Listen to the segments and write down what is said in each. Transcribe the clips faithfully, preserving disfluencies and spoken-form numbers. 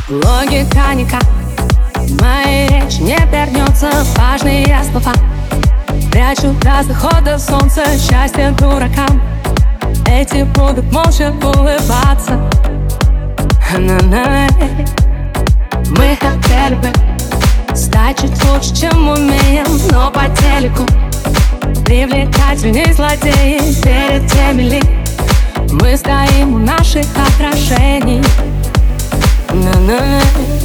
Логика никак в моей речи не вернется. Важные слова прячу до захода солнца. Счастье дуракам, эти будут молча улыбаться. На-на-на. Мы хотели бы стать чуть лучше, чем умеем, но по телеку привлекательней злодеи. Перед теми ли мы стоим у наших отражений. На-на-на.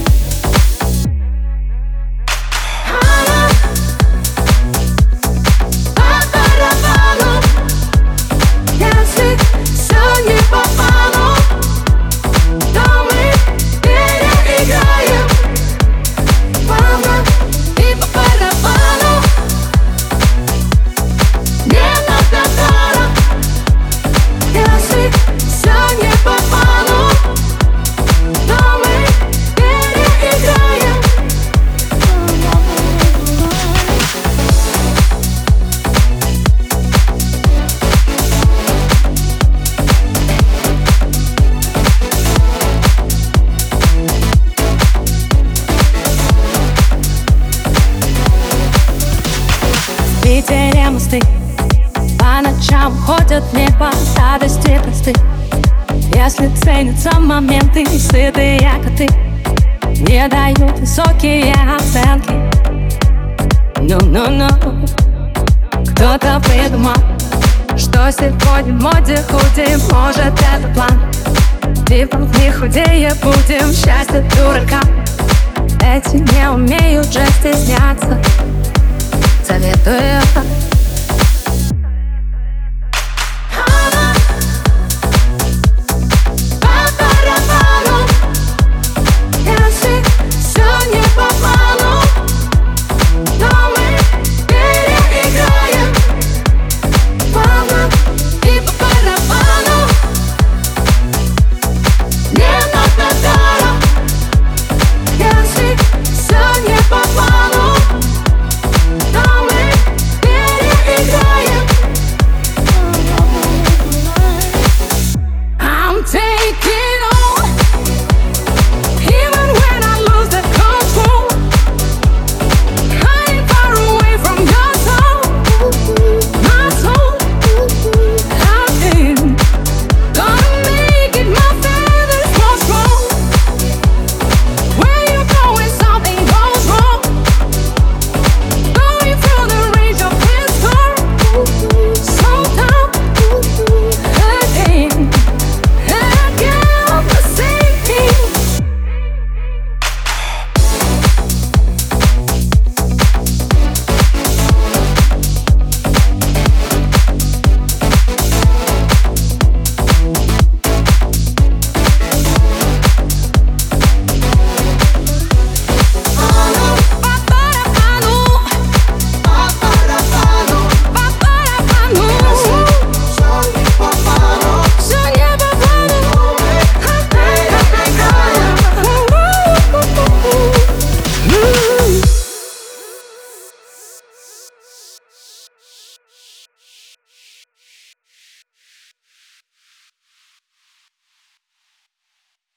В Питере мосты по ночам ходят в небо радости просты. Если ценятся моменты, сытые коты не дают высокие оценки. Ну-ну-ну. Кто-то придумал, что сегодня в моде худи. Может, это план, типа не худее будем. Счастье дуракам, эти не умеют же стесняться. Советую